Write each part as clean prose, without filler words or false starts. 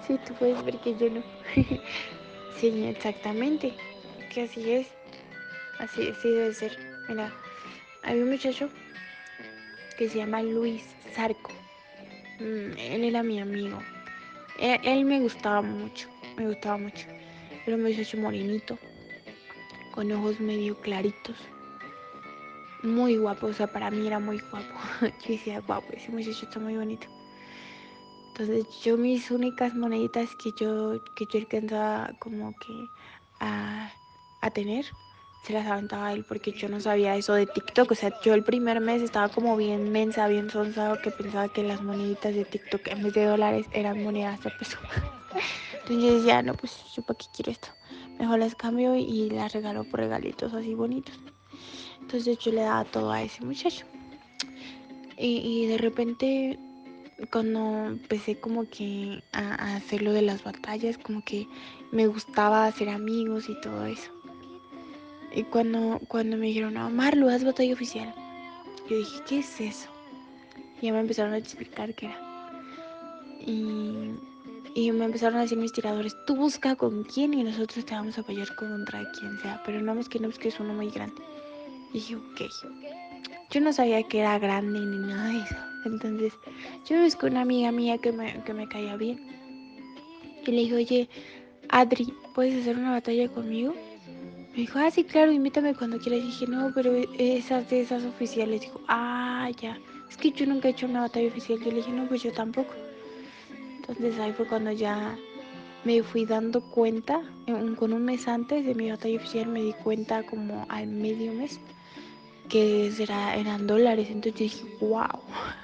Sí, tú puedes ver que yo no. Sí, exactamente. Que así es. Así debe ser. Mira, hay un muchacho que se llama Luis Zarco. Él era mi amigo. Él me gustaba mucho. Me gustaba mucho. Era un muchacho morenito, con ojos medio claritos. Muy guapo, o sea, para mí era muy guapo. Yo decía, guapo, ese muchacho está muy bonito. Entonces yo mis únicas moneditas que yo alcanzaba como que a, a tener, se las aventaba a él porque yo no sabía eso de TikTok. O sea, yo el primer mes estaba como bien mensa, bien sonsa, que pensaba que las moneditas de TikTok en vez de dólares eran monedas de peso. Entonces yo decía, no, pues yo para qué quiero esto. Mejor las cambio y las regalo por regalitos así bonitos. Entonces yo le daba todo a ese muchacho. Y de repente cuando empecé como que a hacer lo de las batallas, como que me gustaba hacer amigos y todo eso. Y cuando me dijeron, no, Marlo, haz batalla oficial, yo dije, ¿qué es eso? Y ya me empezaron a explicar qué era. Y, y me empezaron a decir mis tiradores, tú busca con quién y nosotros te vamos a apoyar contra quien sea, pero no busques uno muy grande. Y dije, ok. Yo no sabía que era grande ni nada de eso. Entonces yo busqué una amiga mía que me caía bien. Y le dije, oye, Adri, ¿puedes hacer una batalla conmigo? Me dijo, ah, sí, claro, invítame cuando quieras. Y dije, no, pero esas de esas oficiales. Dijo, ah, ya. Es que yo nunca he hecho una batalla oficial. Yo le dije, no, pues yo tampoco. Entonces ahí fue cuando ya me fui dando cuenta, con un mes antes de mi batalla oficial me di cuenta como al medio mes que eran dólares. Entonces yo dije, wow.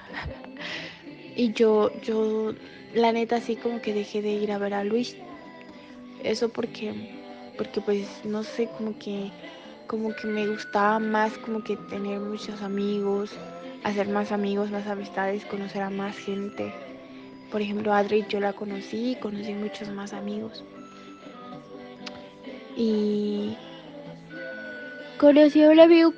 Y la neta, así como que dejé de ir a ver a Luis. Eso porque pues, no sé, como que me gustaba más como que tener muchos amigos, hacer más amigos, más amistades, conocer a más gente. Por ejemplo, Adri yo la conocí muchos más amigos. Y conocí a un amigo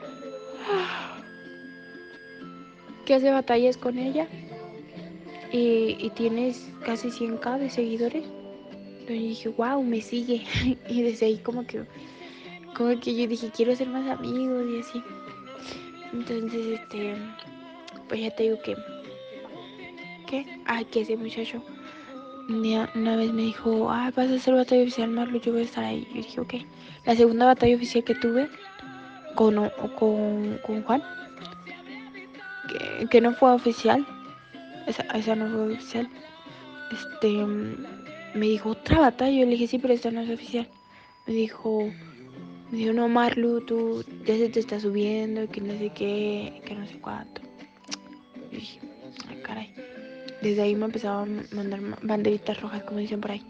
que hace batallas con ella y tienes casi 100K de seguidores. Entonces dije, wow, me sigue. Y desde ahí como que yo dije, quiero ser más amigos y así. Entonces, pues ya te digo ¿qué? Ay, que ese muchacho una vez me dijo, ah, vas a hacer batalla oficial, Marlo, yo voy a estar ahí. Yo dije, ok. La segunda batalla oficial que tuve con Juan, que no fue oficial, esa no fue oficial, me dijo, otra batalla. Yo le dije, sí, pero esta no es oficial. Me dijo, no, Marlu, tú ya se te está subiendo, que no sé qué, que no sé cuánto. Y dije, ay, caray. Desde ahí me empezaban a mandar banderitas rojas, como dicen por ahí.